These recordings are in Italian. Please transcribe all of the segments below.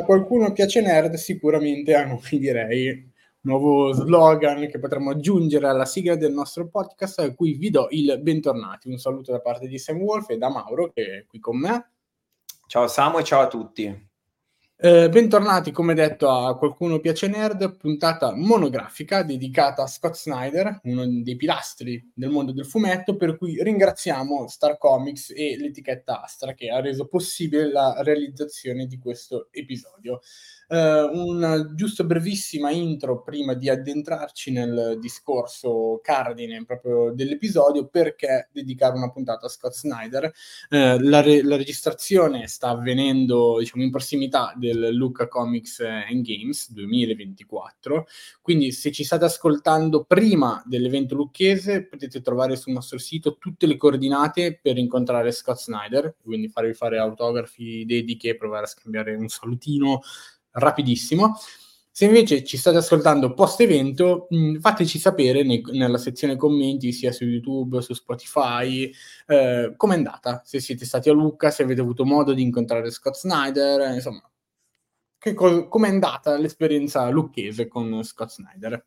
qualcuno piace nerd, sicuramente a noi direi nuovo slogan che potremmo aggiungere alla sigla del nostro podcast, a cui vi do il bentornati. Un saluto da parte di Sam Wolf e da Mauro, che è qui con me. Ciao Samu e ciao a tutti. Bentornati, come detto, a Qualcuno Piace Nerd, puntata monografica dedicata a Scott Snyder, uno dei pilastri del mondo del fumetto, per cui ringraziamo Star Comics e l'etichetta Astra che ha reso possibile la realizzazione di questo episodio. Una giusto brevissima intro prima di addentrarci nel discorso cardine proprio dell'episodio. Perché dedicare una puntata a Scott Snyder? La registrazione sta avvenendo, diciamo, in prossimità del Lucca Comics and Games 2024, quindi se ci state ascoltando prima dell'evento lucchese potete trovare sul nostro sito tutte le coordinate per incontrare Scott Snyder, quindi farvi fare autografi, dediche, provare a scambiare un salutino rapidissimo. Se invece ci state ascoltando post evento, fateci sapere nella sezione commenti, sia su YouTube, su Spotify, com'è andata, se siete stati a Lucca, se avete avuto modo di incontrare Scott Snyder, insomma, com'è andata l'esperienza lucchese con Scott Snyder.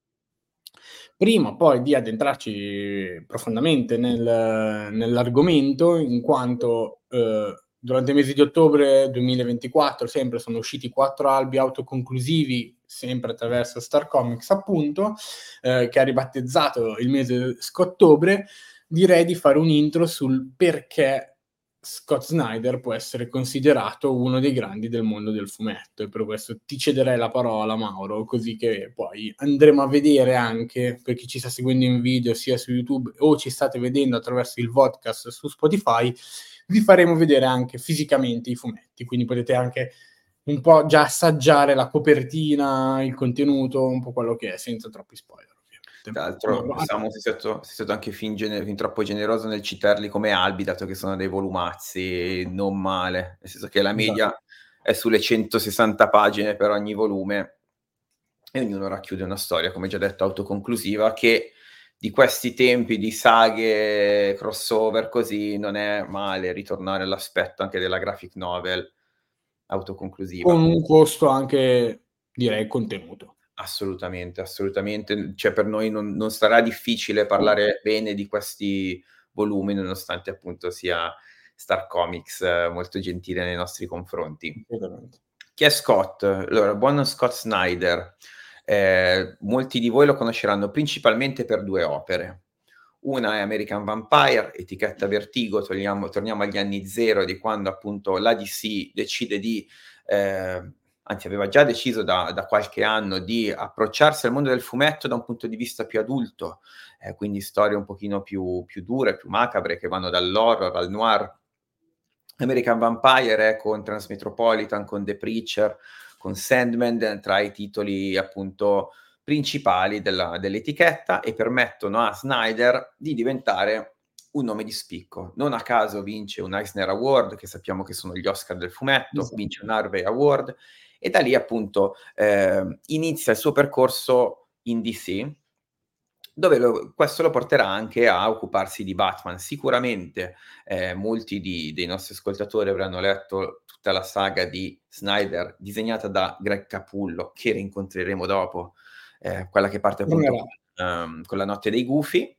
Prima poi di addentrarci profondamente nell'argomento, in quanto durante i mesi di ottobre 2024 sempre sono usciti 4 albi autoconclusivi, sempre attraverso Star Comics appunto, che ha ribattezzato il mese Scottobre, direi di fare un intro sul perché Scott Snyder può essere considerato uno dei grandi del mondo del fumetto, e per questo ti cederei la parola, Mauro, così che poi andremo a vedere anche, per chi ci sta seguendo in video sia su YouTube o ci state vedendo attraverso il podcast su Spotify, vi faremo vedere anche fisicamente i fumetti, quindi potete anche un po' già assaggiare la copertina, il contenuto, un po' quello che è, senza troppi spoiler. Tra l'altro, Samu, sei stato anche fin troppo generoso nel citarli come albi, dato che sono dei volumazzi, non male. Nel senso che la media è sulle 160 pagine per ogni volume e ognuno racchiude una storia, come già detto, autoconclusiva, che di questi tempi di saghe, crossover, così, non è male ritornare all'aspetto anche della graphic novel autoconclusiva. Con un costo anche, direi, contenuto. Assolutamente, assolutamente. Cioè, per noi non sarà difficile parlare bene di questi volumi, nonostante appunto sia Star Comics molto gentile nei nostri confronti. Chi è Scott? Allora, buon Scott Snyder. Molti di voi lo conosceranno principalmente per 2 opere. Una è American Vampire, etichetta Vertigo, torniamo agli anni 0, di quando appunto la DC decide di anzi aveva già deciso da qualche anno di approcciarsi al mondo del fumetto da un punto di vista più adulto, quindi storie un pochino più dure, più macabre, che vanno dall'horror al noir. American Vampire è con Transmetropolitan, con The Preacher, con Sandman, tra i titoli appunto principali dell'etichetta, e permettono a Snyder di diventare un nome di spicco. Non a caso vince un Eisner Award, che sappiamo che sono gli Oscar del fumetto, vince un Harvey Award, e da lì appunto inizia il suo percorso in DC, dove questo lo porterà anche a occuparsi di Batman. Sicuramente molti dei nostri ascoltatori avranno letto tutta la saga di Snyder disegnata da Greg Capullo, che rincontreremo dopo, quella che parte appunto con La notte dei gufi.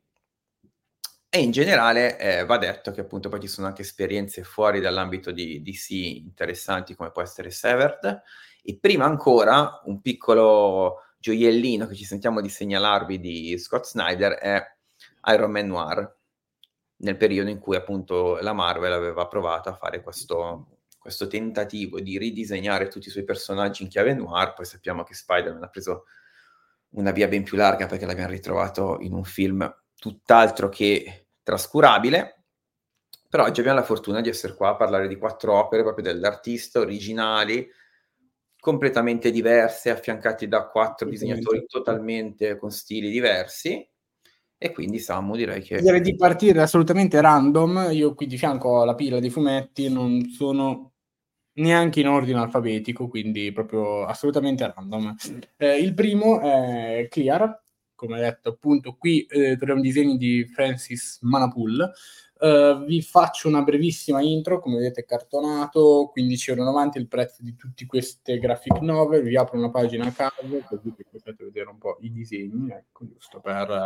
E in generale va detto che appunto poi ci sono anche esperienze fuori dall'ambito di DC interessanti, come può essere Severed, e prima ancora un piccolo gioiellino che ci sentiamo di segnalarvi di Scott Snyder è Iron Man Noir, nel periodo in cui appunto la Marvel aveva provato a fare questo tentativo di ridisegnare tutti i suoi personaggi in chiave noir. Poi sappiamo che Spider-Man ha preso una via ben più larga, perché l'abbiamo ritrovato in un film tutt'altro che trascurabile. Però oggi abbiamo la fortuna di essere qua a parlare di 4 opere proprio dell'artista, originali, completamente diverse, affiancati da 4 disegnatori totalmente con stili diversi. E quindi Samu, direi di partire assolutamente random. Io qui di fianco alla pila dei fumetti non sono neanche in ordine alfabetico, quindi proprio assolutamente random. Il primo è Clear, come detto appunto qui troviamo disegni di Francis Manapul, Vi faccio una brevissima intro, come vedete cartonato, 15,90 € il prezzo di tutte queste graphic novel, vi apro una pagina a caso così che potete vedere un po' i disegni, ecco, giusto per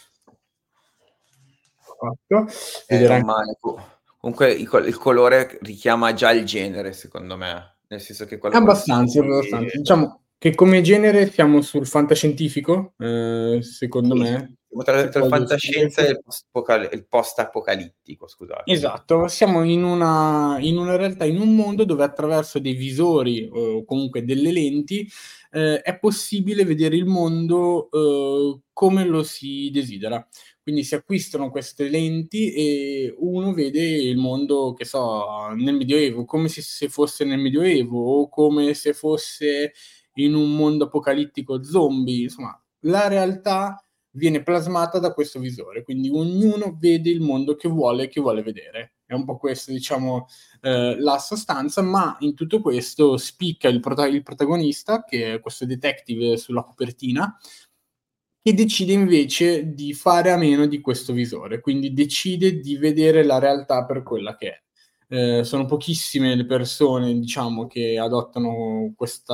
fatto. Vedere Non anche male. Comunque il colore richiama già il genere, secondo me, nel senso che quello col abbastanza, fucsia. abbastanza. Diciamo che come genere siamo sul fantascientifico, secondo Sì, me, siamo tra il tipo fantascienza e il post-apocalittico, scusatemi. esatto, siamo in una realtà, in un mondo dove attraverso dei visori o comunque delle lenti, è possibile vedere il mondo, come lo si desidera. Quindi si acquistano queste lenti e uno vede il mondo, che so, nel Medioevo, come se fosse nel Medioevo o come se fosse in un mondo apocalittico zombie, insomma la realtà viene plasmata da questo visore, quindi ognuno vede il mondo che vuole vedere. È un po' questo, diciamo, la sostanza, ma in tutto questo spicca il protagonista, che è questo detective sulla copertina, che decide invece di fare a meno di questo visore, quindi decide di vedere la realtà per quella che è. Sono pochissime le persone, diciamo, che adottano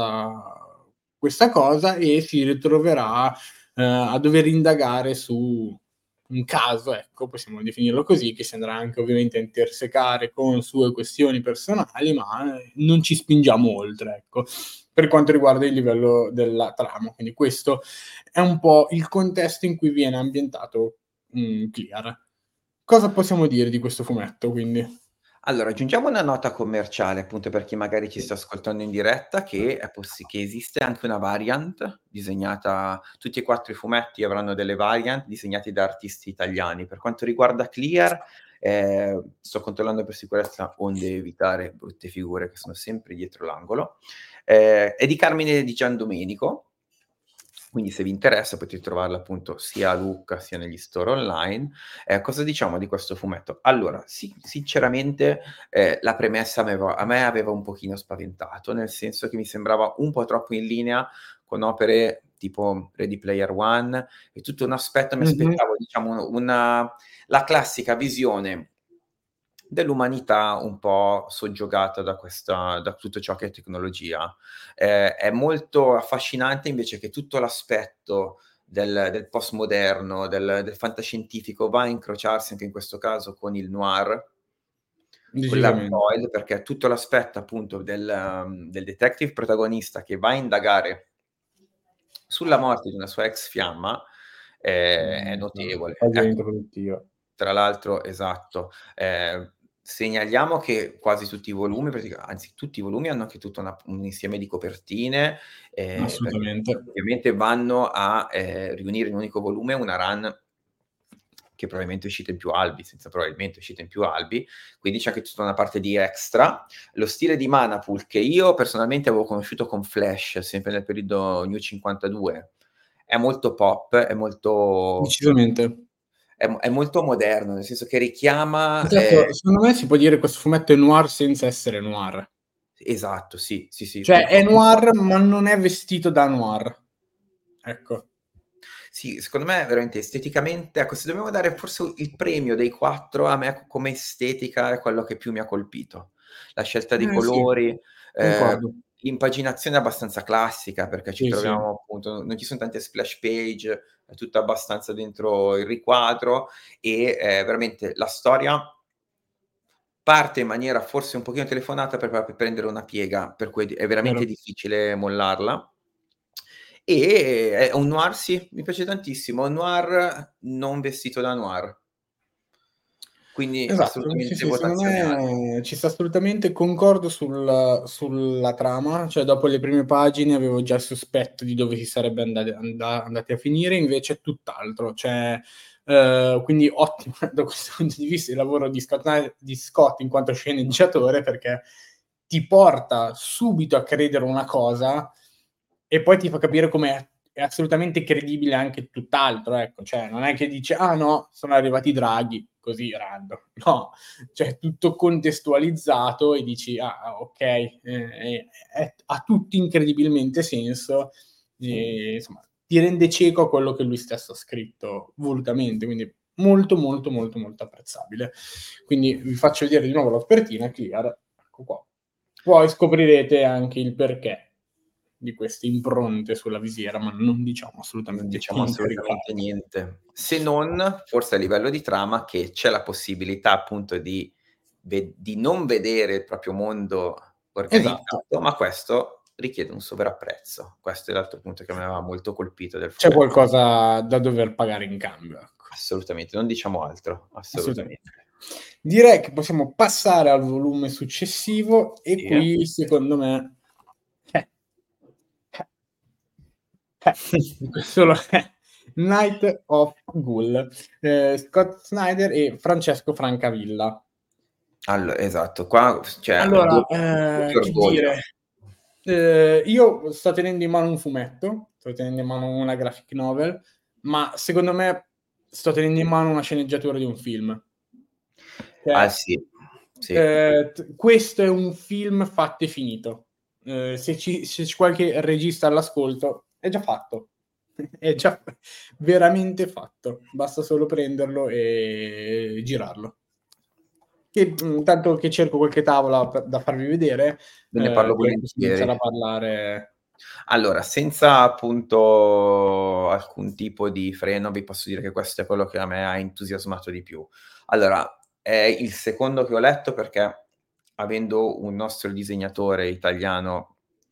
questa cosa e si ritroverà a dover indagare su un caso, ecco, possiamo definirlo così, che si andrà anche ovviamente a intersecare con sue questioni personali, ma non ci spingiamo oltre, ecco, per quanto riguarda il livello della trama. Quindi questo è un po' il contesto in cui viene ambientato, Clear. Cosa possiamo dire di questo fumetto quindi? Allora, aggiungiamo una nota commerciale, appunto, per chi magari ci sta ascoltando in diretta, che esiste anche una variant disegnata. Tutti e 4 i fumetti avranno delle variant disegnati da artisti italiani. Per quanto riguarda Clear, sto controllando per sicurezza, onde evitare brutte figure che sono sempre dietro l'angolo, è di Carmine Di Giandomenico, quindi se vi interessa potete trovarla appunto sia a Lucca sia negli store online. Cosa diciamo di questo fumetto? Allora, sinceramente, la premessa a me aveva un pochino spaventato, nel senso che mi sembrava un po' troppo in linea con opere tipo Ready Player One e tutto un aspetto. Mi Mh-mh. aspettavo, diciamo, la classica visione dell'umanità un po' soggiogata da tutto ciò che è tecnologia. È molto affascinante invece che tutto l'aspetto del postmoderno, del fantascientifico va a incrociarsi anche in questo caso con il noir, con l'hard Decisamente. boiled, perché tutto l'aspetto appunto del detective protagonista che va a indagare sulla morte di una sua ex fiamma, è notevole. Pagina Ecco, introduttiva. tra l'altro esatto. Segnaliamo che quasi tutti i volumi, anzi tutti i volumi hanno anche tutto un insieme di copertine, perché Assolutamente. ovviamente vanno a, riunire in un unico volume una run che probabilmente è uscita in più albi, senza probabilmente è uscita in più albi, quindi c'è anche tutta una parte di extra. Lo stile di Manapul, che io personalmente avevo conosciuto con Flash, sempre nel periodo New 52, è molto pop, Decisamente. è molto moderno, nel senso che richiama, Esatto, secondo me si può dire questo fumetto è noir senza essere noir. esatto, sì, sì, sì, Cioè è concordo. noir, ma non è vestito da noir. Ecco. Sì, secondo me veramente esteticamente, ecco, se dobbiamo dare forse il premio dei 4, a me come estetica è quello che più mi ha colpito. La scelta di Sì, colori, ehm, concordo. l'impaginazione è abbastanza classica, perché ci Sì, sì. troviamo appunto, non ci son tante splash page, è tutto abbastanza dentro il riquadro e, veramente la storia parte in maniera forse un pochino telefonata per prendere una piega, per cui è veramente Vero. difficile mollarla. E è un noir, sì, mi piace tantissimo, un noir non vestito da noir, quindi Esatto, sì, assolutamente sì, secondo votazione alta. me ci sta assolutamente, concordo sulla trama, cioè dopo le prime pagine avevo già il sospetto di dove si sarebbe andati a finire, invece è tutt'altro, cioè, quindi ottimo da questo punto di vista il lavoro di Scott in quanto sceneggiatore, perché ti porta subito a credere una cosa e poi ti fa capire come è assolutamente credibile anche tutt'altro, ecco. Cioè, non è che dice: "Ah no, sono arrivati i draghi", così random. No, cioè tutto contestualizzato e dici: "Ah, okay, ha tutto incredibilmente senso", insomma ti rende cieco a quello che lui stesso ha scritto volutamente, quindi molto molto molto molto apprezzabile. Quindi vi faccio vedere di nuovo la copertina, Clear, ecco qua. Poi scoprirete anche il perché di queste impronte sulla visiera, ma non diciamo Non assolutamente diciamo niente a assolutamente riguardo. niente, se non forse a livello di trama che c'è la possibilità appunto di non vedere il proprio mondo Esatto, organizzato, ma questo richiede un sovrapprezzo. Questo è l'altro punto che mi aveva molto colpito del c'è fumetto. qualcosa da dover pagare in cambio, ecco. Assolutamente, non diciamo altro, Assolutamente. assolutamente. Direi che possiamo passare al volume successivo e Sì. qui secondo me eh, solo Night of Ghoul, Scott Snyder e Francesco Francavilla. Esatto, qua cioè Allora, doppio che orgoglio. dire, io sto tenendo in mano un fumetto, sto tenendo in mano una graphic novel, ma secondo me sto tenendo in mano una sceneggiatura di un film. Ah Cioè, sì, sì. questo è un film fatto e finito. Se c'è qualche regista all'ascolto, è già fatto. È già veramente fatto. Basta solo prenderlo e girarlo. Tanto che cerco qualche tavola da farvi vedere, Ve ne parlo poi possiamo iniziare volentieri. a parlare. Allora, senza appunto alcun tipo di freno, vi posso dire che questo è quello che a me ha entusiasmato di più. Allora, è il secondo che ho letto perché avendo un nostro disegnatore italiano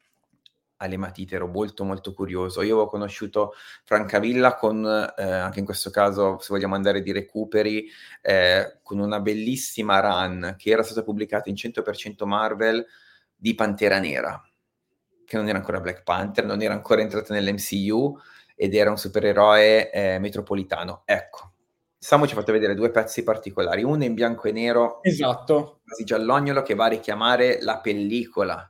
alle matite ero molto, molto curioso. Io avevo conosciuto Francavilla con, anche in questo caso, se vogliamo andare di recuperi, con una bellissima run che era stata pubblicata in 100% Marvel di Pantera Nera, che non era ancora Black Panther, non era ancora entrata nell'MCU ed era un supereroe, metropolitano. Ecco, Samu ci ha fatto vedere 2 pezzi particolari, uno in bianco e nero, Esatto. quasi giallognolo, che va a richiamare la pellicola,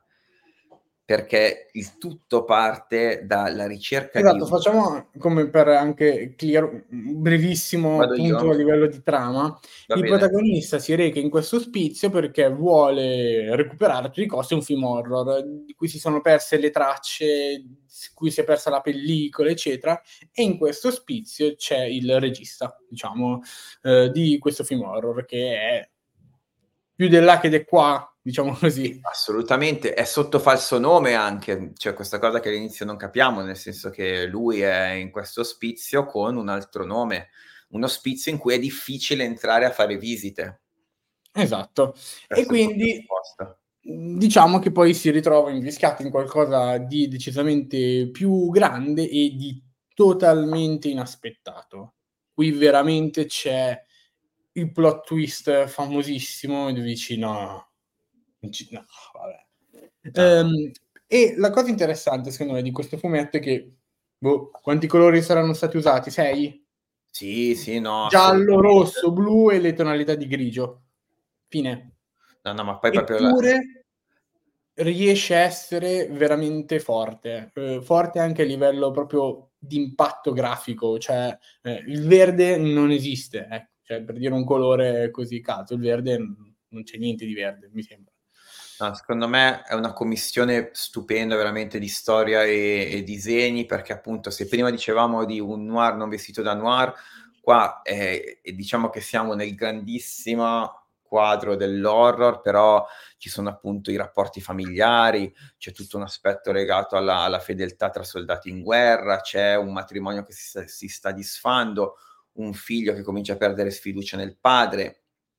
perché il tutto parte dalla ricerca di Esatto, facciamo come per anche clear un brevissimo vado io? appunto a livello di trama. Va Il bene. protagonista si reca in questo ospizio perché vuole recuperare a tutti i costi un film horror di cui si sono perse le tracce, su cui si è persa la pellicola, eccetera, e in questo ospizio c'è il regista, diciamo, di questo film horror che è più del là che de qua, diciamo Sì, così. assolutamente. È sotto falso nome anche, cioè questa cosa che all'inizio non capiamo, nel senso che lui è in questo ospizio con un altro nome, un ospizio in cui è difficile entrare a fare visite. Esatto. E Questo è il punto quindi, apposta. diciamo che poi si ritrova invischiato in qualcosa di decisamente più grande e di totalmente inaspettato. Qui veramente c'è il plot twist famosissimo e tu dici: "No, no, vabbè". Ah, E la cosa interessante secondo me di questo fumetto è che, boh, quanti colori saranno stati usati? 6? sì, sì, no, Giallo, assolutamente. rosso, blu e le tonalità di grigio. Fine. No, no, ma poi proprio la Eppure riesce a essere veramente forte, forte anche a livello proprio di impatto grafico, cioè, il verde non esiste, cioè per dire un colore così caso, il verde non c'è niente di verde, mi sembra. no, secondo me è una commistione stupenda veramente di storia e disegni, perché appunto se prima dicevamo di un noir non vestito da noir, qua, diciamo che siamo nel grandissimo quadro dell'horror, però ci sono appunto i rapporti familiari, c'è tutto un aspetto legato alla fedeltà tra soldati in guerra, c'è un matrimonio che si sta disfando, un figlio che comincia a perdere sfiducia nel padre.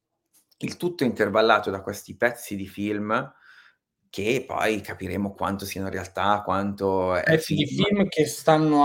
Il tutto intervallato da questi pezzi di film che poi capiremo quanto siano realtà, quanto è Pezzi di film. film che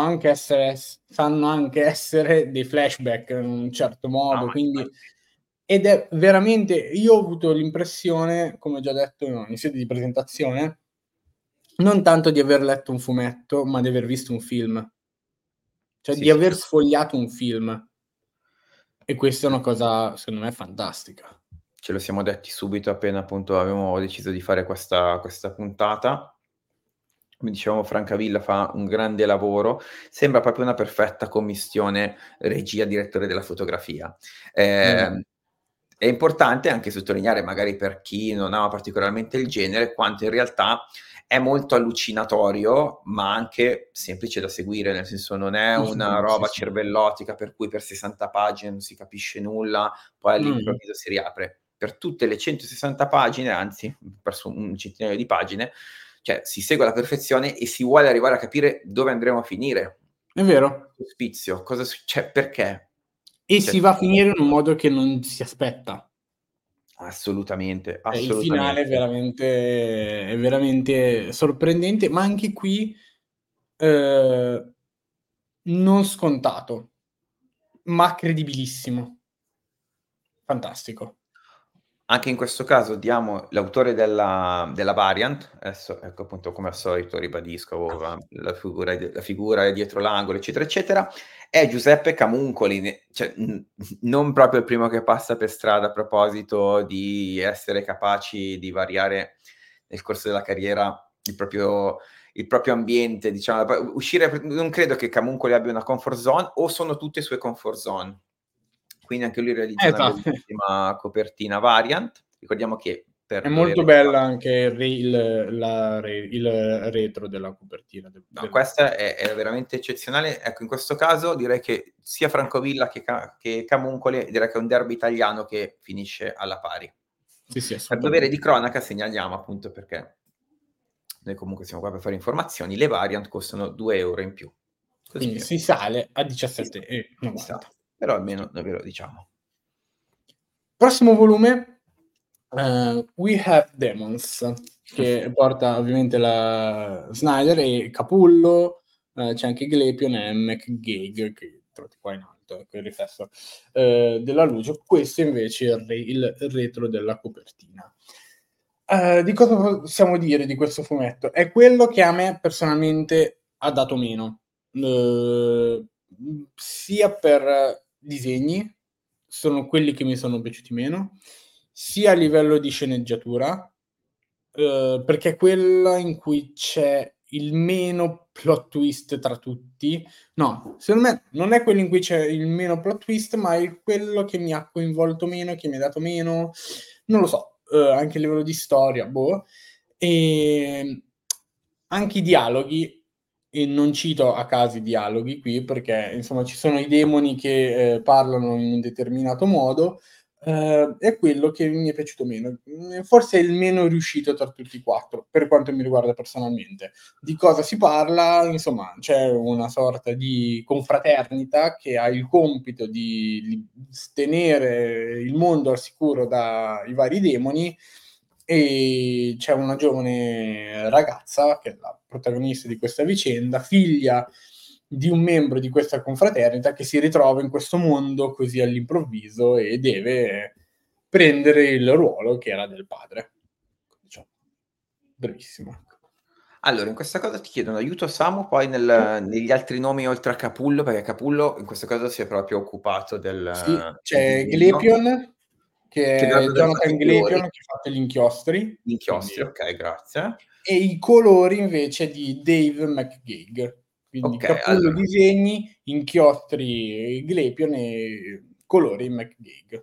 sanno anche essere dei flashback in un certo No, modo, ma quindi infatti ed è veramente io ho avuto l'impressione, come ho già detto in sede di presentazione, non tanto di aver letto un fumetto, ma di aver visto un film, cioè sì, di sì, aver sfogliato un film e questa è una cosa secondo me fantastica. ce lo siamo detti subito appena appunto avevamo deciso di fare questa puntata. Come dicevamo Francavilla fa un grande lavoro, sembra proprio una perfetta commistione regia, direttore della fotografia. Esa È importante anche sottolineare, magari per chi non ama particolarmente il genere, quanto in realtà è molto allucinatorio, ma anche semplice da seguire, nel senso non è Sì, sì, una sì, sì, roba sì. cervellotica per cui per 60 pagine non si capisce nulla, poi Mh. all'improvviso si riapre. Per tutte le 160 pagine, anzi, perso un centinaio di pagine, cioè si segue alla perfezione e si vuole arrivare a capire dove andremo a finire. È vero. Sospizio, cosa cioè perché? E Cioè si va a finire in un modo che non si aspetta. assolutamente, Il finale assolutamente. è veramente sorprendente, ma anche qui, ehm, non scontato, ma credibilissimo. Fantastico. Anche in questo caso diamo l'autore della variant, adesso ecco appunto come al solito ribadisco la figura è dietro l'angolo, eccetera, eccetera, è Giuseppe Camuncoli, cioè, non proprio il primo che passa per strada a proposito di essere capaci di variare nel corso della carriera il proprio ambiente, diciamo, poi uscire non credo che Camuncoli abbia una comfort zone o sono tutte sue comfort zone. Quindi anche lui realizza una Esatto. bellissima copertina variant. Ricordiamo che È per molto dovere bella anche il retro della copertina no, del questa è veramente eccezionale. Ecco, in questo caso direi che sia Francovilla che Camuncoli, direi che è un derby italiano che finisce alla pari. sì, sì, Per dovere di assolutamente. cronaca segnaliamo appunto perché noi comunque siamo qua per fare informazioni, le variant costano 2 € in più. Così Quindi che si sale a si sa, si sa, 17,90. però almeno noi ve lo diciamo. Prossimo volume, We Have Demons, che porta ovviamente la Snyder e Capullo, c'è anche Glepion e McGeig che trovate qua in alto, ecco il riflesso, della luce. Questo invece è il retro della copertina. Di cosa possiamo dire di questo fumetto? È quello che a me personalmente ha dato meno, sia per disegni, sono quelli che mi sono piaciuti meno, sia a livello di sceneggiatura, perché è quella in cui c'è il meno plot twist tra tutti. No, secondo me non è quello in cui c'è il meno plot twist, ma è quello che mi ha coinvolto meno, che mi ha dato meno, non lo so, anche a livello di storia, boh. Ehm, Anche i dialoghi, e non cito a caso i dialoghi qui, perché insomma ci sono i demoni che, parlano in un determinato modo, è quello che mi è piaciuto meno. Forse è il meno riuscito tra tutti i 4, per quanto mi riguarda personalmente. Di cosa si parla? Insomma, c'è una sorta di confraternita che ha il compito di tenere il mondo al sicuro dai vari demoni, e c'è una giovane ragazza che è la protagonista di questa vicenda, figlia di un membro di questa confraternita, che si ritrova in questo mondo così all'improvviso e deve prendere il ruolo che era del padre. Diciamo, brevissimo. Ecco. Allora, in questa cosa ti chiedo un aiuto Samu, poi negli altri nomi oltre a Capullo, perché Capullo in questo caso si è proprio occupato Sì, del c'è disegno, Glepion, che che è dovrebbe aver fatto Jonathan i colori, Glepion, che ha fatto gli inchiostri, gli inchiostri, quindi, okay, grazie. e i colori invece di Dave McGeig. Quindi Okay, Capullo allora disegni, inchiostri Glepion e colori McGeig.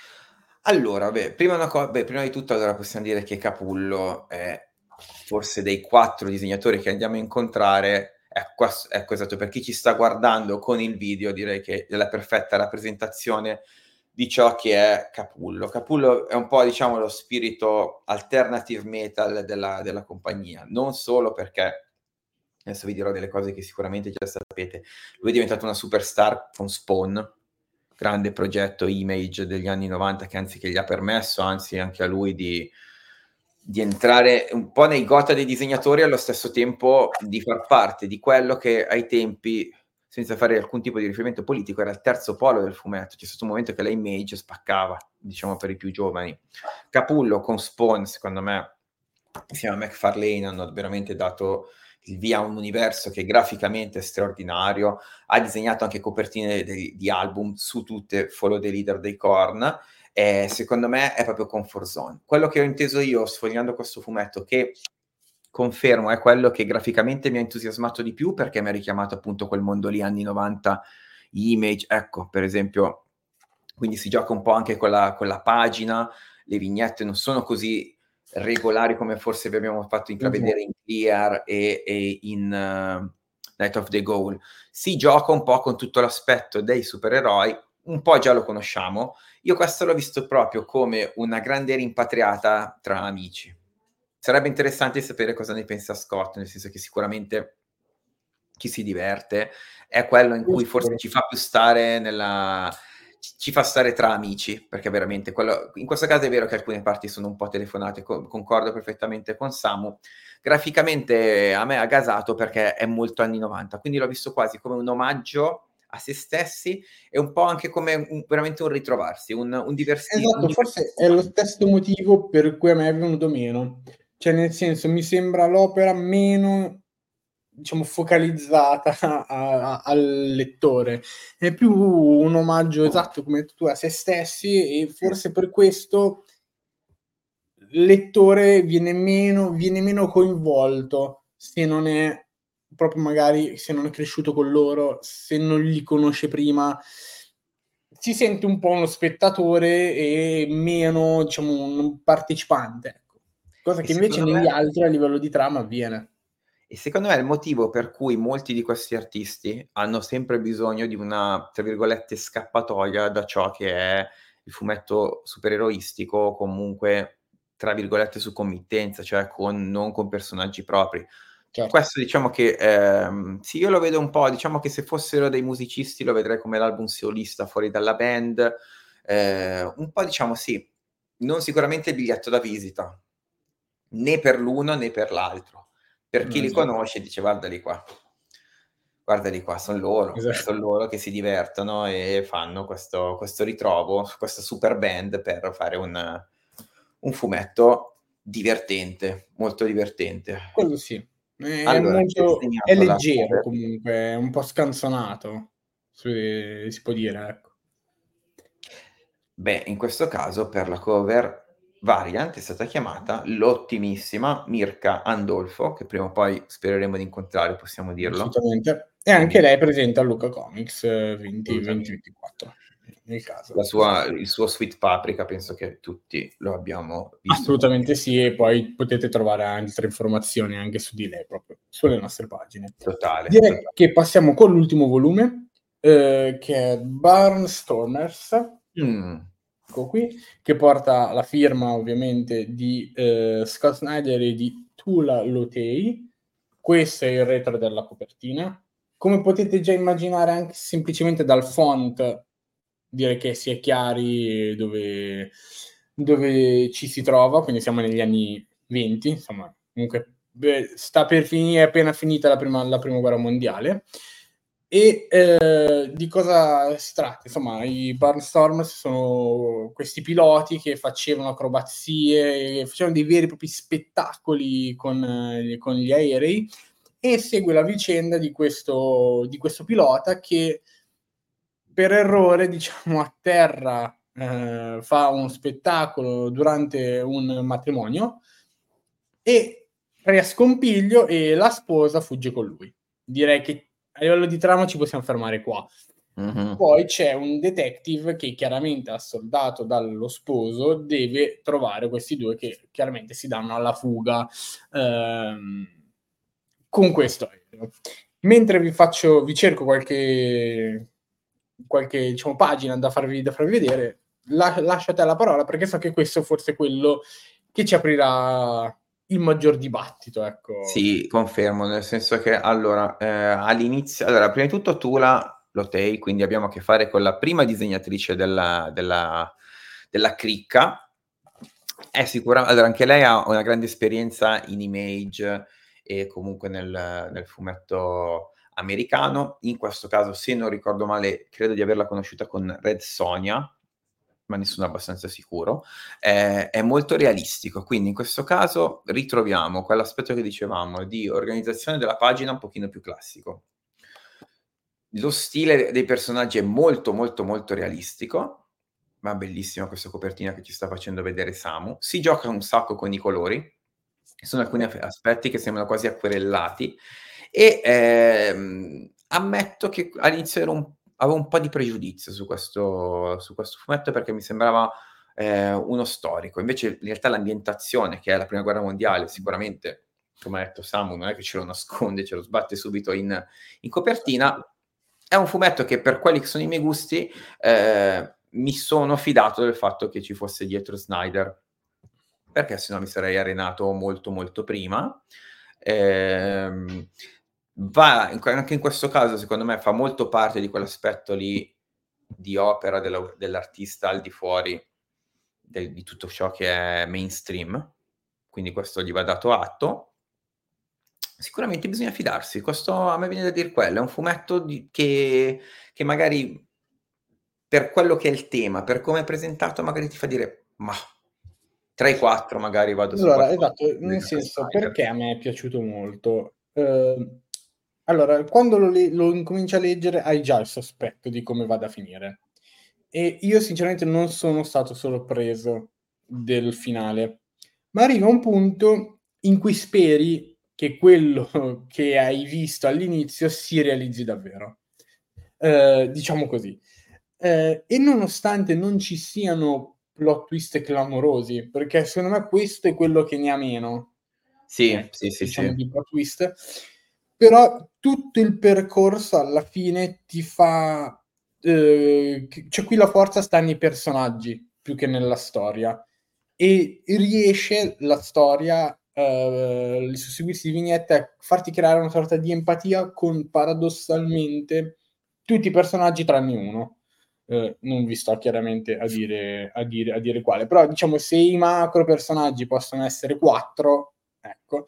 prima di tutto allora possiamo dire che Capullo è forse dei 4 disegnatori che andiamo a incontrare, ecco esatto, per chi ci sta guardando con il video direi che è la perfetta rappresentazione di ciò che è Capullo. Capullo è un po' diciamo lo spirito alternative metal della compagnia, non solo perché adesso vi dirò delle cose che sicuramente già sapete. Lui è diventato una superstar con Spawn, grande progetto Image degli anni '90 che gli ha permesso, anzi anche a lui di entrare un po' nei gota dei disegnatori e allo stesso tempo di far parte di quello che ai tempi, senza fare alcun tipo di riferimento politico, era il terzo polo del fumetto. C'è stato un momento che la Image spaccava, diciamo per i più giovani. Capullo con Spawn, secondo me, insieme a McFarlane hanno veramente dato il via a un universo che graficamente è straordinario, ha disegnato anche copertine di album su tutte Follow the Leader dei Korn, secondo me è proprio comfort zone. Quello che ho inteso io sfogliando questo fumetto, che confermo è quello che graficamente mi ha entusiasmato di più, perché mi ha richiamato appunto quel mondo lì anni '90, Image, ecco per esempio, quindi si gioca un po' anche con la pagina, le vignette non sono così regolari come forse vi abbiamo fatto intravedere in Clear e in Night of the Ghoul. Si gioca un po' con tutto l'aspetto dei supereroi, un po' già lo conosciamo. Io questo l'ho visto proprio come una grande rimpatriata tra amici. Sarebbe interessante sapere cosa ne pensa Scott, nel senso che sicuramente chi si diverte è quello in cui forse ci fa più stare ci fa stare tra amici, perché veramente quello, in questo caso è vero che alcune parti sono un po' telefonate, concordo perfettamente con Samu. Graficamente a me ha gasato perché è molto anni 90, quindi l'ho visto quasi come un omaggio a se stessi e un po' anche come veramente un ritrovarsi, un Esatto, forse è lo stesso motivo per cui a me è venuto meno. Cioè, nel senso, mi sembra l'opera meno, diciamo, focalizzata al lettore. È più un omaggio esatto, come hai detto tu, a se stessi, e forse per questo il lettore viene meno coinvolto se non è proprio, magari, se non è cresciuto con loro, se non li conosce prima. Si sente un po' uno spettatore e meno, diciamo, un partecipante, ecco. Cosa che invece negli altri a livello di trama avviene. E secondo me il motivo per cui molti di questi artisti hanno sempre bisogno di una, tra virgolette, "scappatoia" da ciò che è il fumetto supereroistico, o comunque, tra virgolette, "su committenza", cioè non con personaggi propri. Certo. Questo diciamo che, sì, io lo vedo un po', diciamo che se fossero dei musicisti lo vedrei come l'album solista fuori dalla band, un po' diciamo sì, non sicuramente il biglietto da visita, né per l'uno né per l'altro. Per chi li Esatto. conosce dice: guardali qua, son loro che si divertono e fanno questo ritrovo, questa super band per fare un fumetto divertente, molto divertente. Quello sì. È Allora, chi ha molto, è disegnato la leggero cover? comunque, è un po' scanzonato, si può dire, ecco. Beh, in questo caso per la cover variant è stata chiamata l'ottimissima Mirka Andolfo, che prima o poi spereremo di incontrare, possiamo dirlo? Assolutamente. E anche Quindi lei è presente al Lucca Comics assolutamente. 2024, nel caso. Il suo Sweet Paprika penso che tutti lo abbiamo visto. Assolutamente sì, e poi potete trovare altre informazioni anche su di lei, proprio sulle nostre pagine. Totale, Direi totale. che passiamo con l'ultimo volume, che è Barnstormers, Mh, ecco qui, che porta la firma ovviamente di Scott Snyder e di Tula Lotay. Questo è il retro della copertina. Come potete già immaginare, anche semplicemente dal font, direi che si è chiari dove ci si trova, quindi siamo negli anni '20, insomma, comunque sta per finire, è appena finita la prima guerra mondiale. E di cosa si tratta? Insomma, i Barnstormers sono questi piloti che facevano acrobazie, facevano dei veri e propri spettacoli con gli aerei, e segue la vicenda di questo pilota che per errore, diciamo, atterra, fa uno spettacolo durante un matrimonio e crea scompiglio e la sposa fugge con lui. Direi che a livello di trama ci possiamo fermare qua. mh-mh. Poi c'è un detective che, chiaramente assoldato dallo sposo, deve trovare questi 2 che chiaramente si danno alla fuga, ehm, con questo aereo. Mentre vi cerco qualche, diciamo, pagina da farvi vedere, lascio a te la parola, perché so che questo forse è quello che ci aprirà il maggior dibattito, ecco. Sì, confermo, nel senso che allora, all'inizio allora prima di tutto Tula Lotay, quindi abbiamo a che fare con la prima disegnatrice della cricca. È sicura allora anche lei ha una grande esperienza in Image e comunque nel fumetto americano. In questo caso, se non ricordo male, credo di averla conosciuta con Red Sonja, ma ne sono abbastanza sicuro. È molto realistico, quindi in questo caso ritroviamo quell'aspetto che dicevamo di organizzazione della pagina un pochino più classico. Lo stile dei personaggi è molto, molto, molto realistico, ma bellissima questa copertina che ci sta facendo vedere Samu. Si gioca un sacco con i colori, ci sono alcuni aspetti che sembrano quasi acquerellati e, ammetto che all'inizio avevo un po' di pregiudizio su questo fumetto perché mi sembrava uno storico. Invece in realtà l'ambientazione, che è la prima guerra mondiale, sicuramente, come ha detto Samu, non è che ce lo nasconde, ce lo sbatte subito in copertina. È un fumetto che per quelli che sono i miei gusti, mi sono fidato del fatto che ci fosse dietro Snyder, perché sennò mi sarei arenato molto, molto prima. Anche in questo caso, secondo me, fa molto parte di quell'aspetto lì di opera dell'artista al di fuori di tutto ciò che è mainstream, quindi questo gli va dato atto. Sicuramente bisogna fidarsi, questo a me viene da dir quello, è un fumetto che magari per quello che è il tema, per come è presentato magari ti fa dire: "Mah, 3, 4 magari vado su Allora, qualcosa esatto, di nel Zack senso, Snyder". perché a me è piaciuto molto? Allora, quando lo incominci a leggere hai già il sospetto di come vada a finire. E io sinceramente non sono stato sorpreso del finale, ma arriva un punto in cui speri che quello che hai visto all'inizio si realizzi davvero. Diciamo così. E nonostante non ci siano plot twist clamorosi, perché secondo me questo è quello che ne ha meno, Sì, sì, ecco, sì, diciamo sì. di plot twist, però tutto il percorso alla fine ti fa cioè qui la forza sta nei personaggi più che nella storia e riesce la storia, il susseguirsi di vignette a farti creare una sorta di empatia con paradossalmente tutti i personaggi tranne uno. Non vi sto chiaramente a dire quale, però diciamo se i macro personaggi possono essere 4, ecco,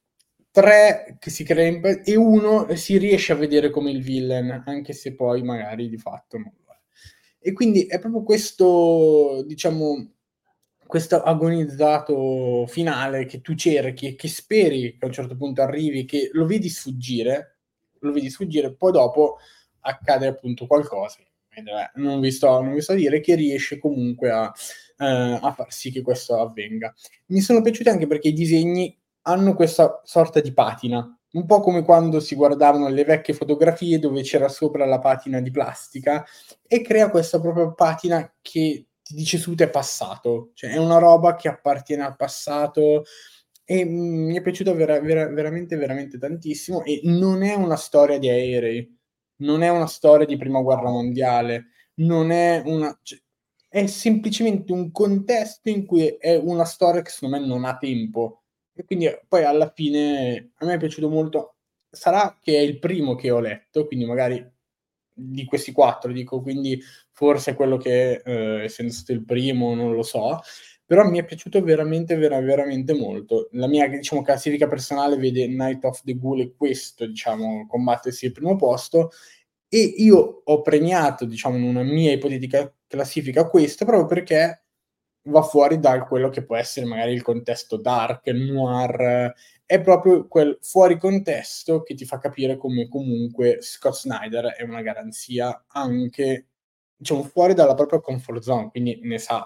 3 che si crea e 1 si riesce a vedere come il villain, anche se poi magari di fatto non lo è. E quindi è proprio questo, diciamo, questo agonizzato finale che tu cerchi e che speri che a un certo punto arrivi, che lo vedi sfuggire, poi dopo accade appunto qualcosa, non vi sto a dire, che riesce comunque a far sì che questo avvenga. Mi sono piaciuti anche perché i disegni hanno questa sorta di patina, un po' come quando si guardavano le vecchie fotografie dove c'era sopra la patina di plastica e crea questa proprio patina che ti dice subito è passato, cioè è una roba che appartiene al passato e, mi è piaciuto veramente, veramente tantissimo e non è una storia di aerei, non è una storia di prima guerra mondiale, non è una cioè, è semplicemente un contesto in cui è una storia che secondo me non ha tempo. E quindi poi alla fine a me è piaciuto molto. Sarà che è il primo che ho letto, quindi magari di questi 4 dico, quindi forse è quello che, essendo stato il primo, non lo so, però mi è piaciuto veramente, veramente molto. La mia, diciamo, classifica personale vede Night of the Ghoul e questo, diciamo, combattersi il primo posto e io ho premiato, diciamo, in una mia ipotetica classifica questo proprio perché va fuori da quello che può essere magari il contesto dark, noir, è proprio quel fuori contesto che ti fa capire come comunque Scott Snyder è una garanzia anche, diciamo, fuori dalla propria comfort zone, quindi ne sa.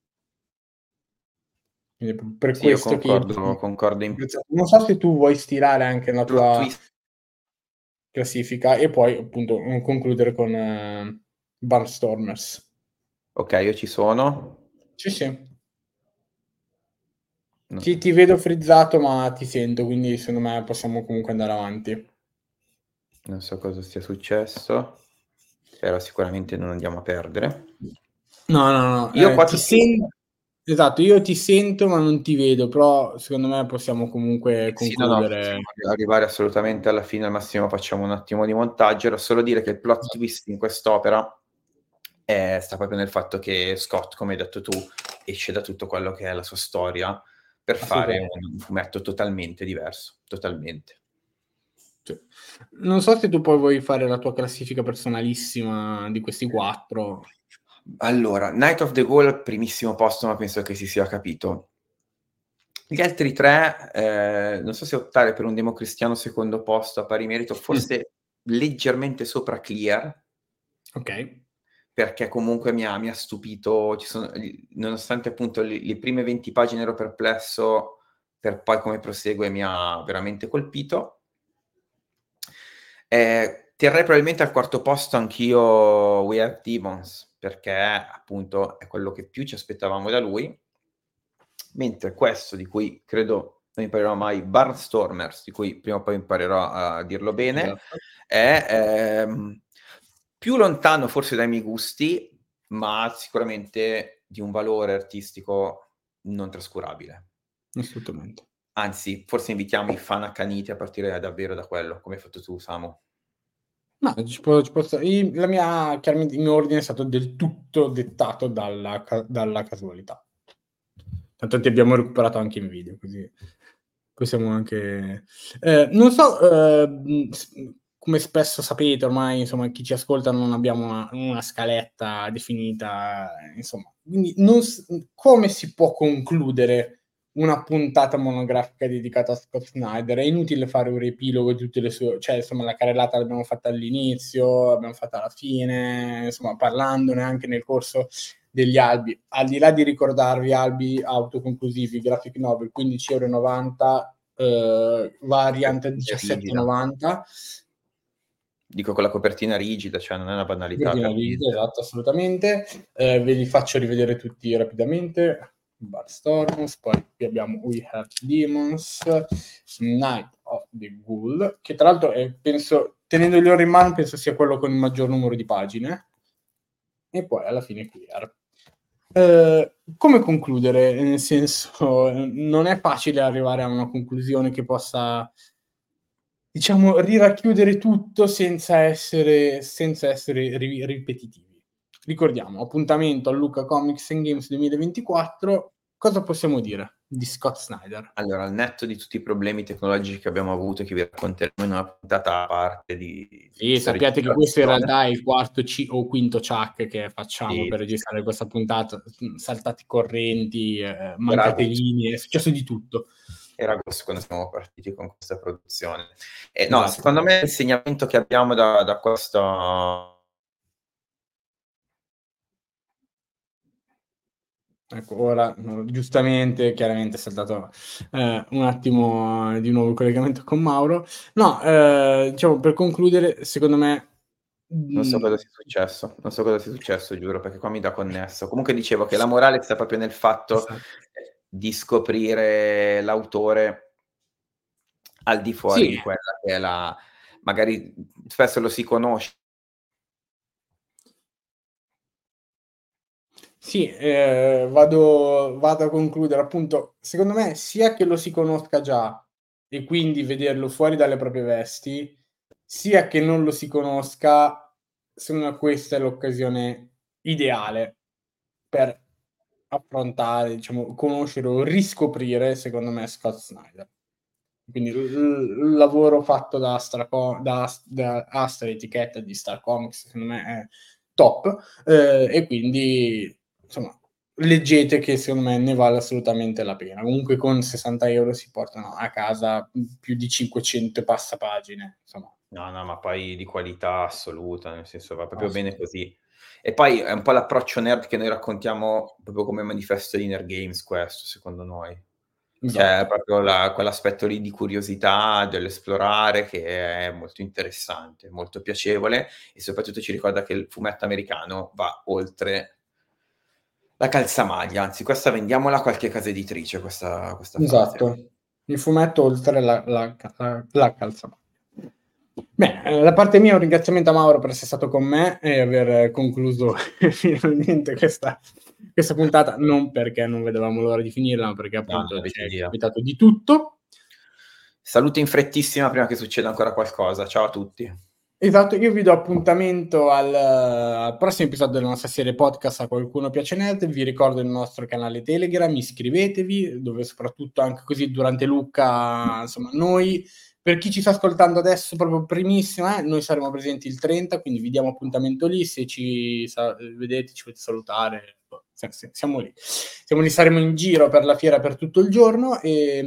Quindi per Sì, io questo che concordo in non so se tu vuoi stilare anche la plot tua twist. classifica e poi appunto, concludere con, Barnstormers. Okay, io ci sono. Sì, sì. No, Ti vedo frizzato, ma ti sento, quindi secondo me possiamo comunque andare avanti. non so cosa sia successo, però sicuramente non andiamo a perdere. No, no, no, Io qua ti tutti esatto, io ti sento ma non ti vedo, però secondo me possiamo comunque sì, no, no, concludere. possiamo arrivare assolutamente alla fine, al massimo facciamo un attimo di montaggio. Era solo dire che il plot twist in quest'opera, sta proprio nel fatto che Scott, come hai detto tu, esce da tutto quello che è la sua storia per fare Assolutamente. un fumetto totalmente diverso, totalmente. Sì. Non so se tu poi vuoi fare la tua classifica personalissima di questi 4. Allora, Night of the Ghoul primissimo posto, ma penso che si sia capito. Gli altri 3, non so se optare per un Democristiano secondo posto a pari merito, forse leggermente sopra Clear, Okay. perché comunque mi ha stupito, nonostante appunto le prime 20 pagine ero perplesso, per poi come prosegue mi ha veramente colpito. Terrei probabilmente al quarto posto anch'io We Have Demons, perché appunto è quello che più ci aspettavamo da lui, mentre questo di cui credo non imparerò mai, Barnstormers, di cui prima o poi imparerò a dirlo bene, Esatto, è più lontano forse dai miei gusti, ma sicuramente di un valore artistico non trascurabile. assolutamente. Anzi, forse invitiamo i fan accaniti a partire davvero da quello, come hai fatto tu, Samu. Ma ci può sta la mia chiaramente il mio ordine è stato del tutto dettato dalla casualità. Tanto ti abbiamo recuperato anche in video, così possiamo anche non so, come spesso sapete ormai, insomma, chi ci ascolta non abbiamo una scaletta definita, insomma, quindi come si può concludere una puntata monografica dedicata a Scott Snyder? È inutile fare un riepilogo di tutte le sue, cioè insomma la carrellata l'abbiamo fatta all'inizio, l'abbiamo fatta alla fine, insomma parlandone anche nel corso degli albi, al di là di ricordarvi albi autoconclusivi, graphic novel 15,90 variant Rigida. 17,90. Dico con la copertina rigida, cioè non è una banalità Copertina per rigida, niente. esatto, assolutamente. Ve li faccio rivedere tutti rapidamente. Barstorms, poi qui abbiamo We Have Demons, Night of the Ghoul, che tra l'altro è, penso, tenendo gli ori in mano, penso sia quello con il maggior numero di pagine. E poi alla fine Queer. Come concludere? Nel senso, non è facile arrivare a una conclusione che possa, diciamo, riracchiudere tutto senza essere ripetitivi. Ricordiamo, appuntamento al Lucca Comics and Games 2024. Cosa possiamo dire di Scott Snyder? Allora, al netto di tutti i problemi tecnologici che abbiamo avuto, che vi racconteremo in una puntata a parte di Sì, questa sappiate che questo in registrazione. realtà è il quarto o quinto chuck che facciamo Sì, per sì, sì. registrare questa puntata. Saltati correnti, Era mancate agosto. linee, è successo di tutto. Era agosto quando siamo partiti con questa produzione. E no, Esatto. secondo me l'insegnamento che abbiamo da questo. Ecco, ora giustamente, chiaramente è saltato un attimo di nuovo il collegamento con Mauro. No, diciamo per concludere, secondo me, Non so cosa mhmm, sia successo, non so cosa sia successo, giuro, perché qua mi dà connesso. Comunque dicevo che la morale sta proprio nel fatto, esatto. di scoprire l'autore al di fuori Sì, di quella che è la magari, spesso lo si conosce. sì, vado a concludere appunto, secondo me sia che lo si conosca già e quindi vederlo fuori dalle proprie vesti, sia che non lo si conosca, secondo me questa è l'occasione ideale per affrontare, diciamo, conoscere o riscoprire, secondo me, Scott Snyder. Quindi il lavoro fatto da Astra, etichetta di Star Comics, secondo me è top, e quindi, insomma, leggete che secondo me ne vale assolutamente la pena. Comunque con 60 € si portano a casa più di 500 e passa pagine, insomma, No, no, ma poi di qualità assoluta, nel senso va proprio bene assolutamente. così. E poi è un po' l'approccio nerd che noi raccontiamo proprio come manifesto di Nerd Games questo, secondo noi. C'è Esatto, proprio quell'aspetto lì di curiosità, dell'esplorare che è molto interessante, molto piacevole e soprattutto ci ricorda che il fumetto americano va oltre la calzamaglia, anzi questa vendiamola a qualche casa editrice questa frase. esatto. Il fumetto oltre la calzamaglia. Bene, da parte mia un ringraziamento a Mauro per essere stato con me e aver concluso finalmente questa puntata, non perché non vedevamo l'ora di finirla, ma perché No, non appunto ci avete è idea. capitato di tutto. Saluti in frettissima prima che succeda ancora qualcosa. Ciao a tutti. Esatto, io vi do appuntamento al prossimo episodio della nostra serie podcast A Qualcuno Piace Nerd. Vi ricordo il nostro canale Telegram, iscrivetevi, dove soprattutto anche così durante Lucca, insomma, noi, per chi ci sta ascoltando adesso, proprio primissimo, noi saremo presenti il 30, quindi vi diamo appuntamento lì, se ci vedete, ci potete salutare, siamo lì. Siamo lì, saremo in giro per la fiera per tutto il giorno,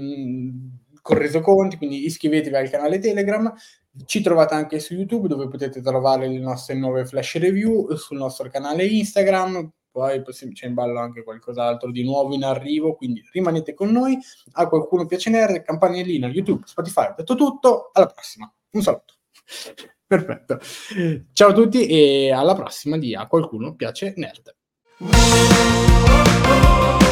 con resoconti, quindi iscrivetevi al canale Telegram. Ci trovate anche su YouTube dove potete trovare le nostre nuove flash review, sul nostro canale Instagram, poi c'è in ballo anche qualcos'altro di nuovo in arrivo, quindi rimanete con noi. A Qualcuno Piace Nerd, campanellina, YouTube, Spotify. Detto tutto, alla prossima. Un saluto. Perfetto. Ciao a tutti e alla prossima di A Qualcuno Piace Nerd.